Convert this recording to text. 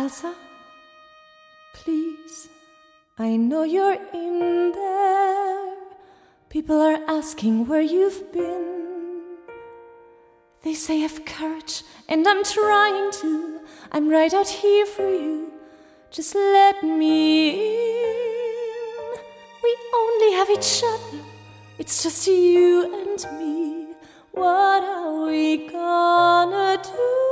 Elsa, please, I know you're in there. People are asking where you've been. They say have courage, and I'm trying to. I'm right out here for you. Just let me in. We only have each other. It's just you and me. What are we gonna do?